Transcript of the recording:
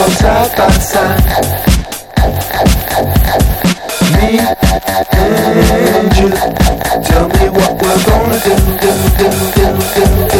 on side by side. Me and you. Tell me what we're gonna do.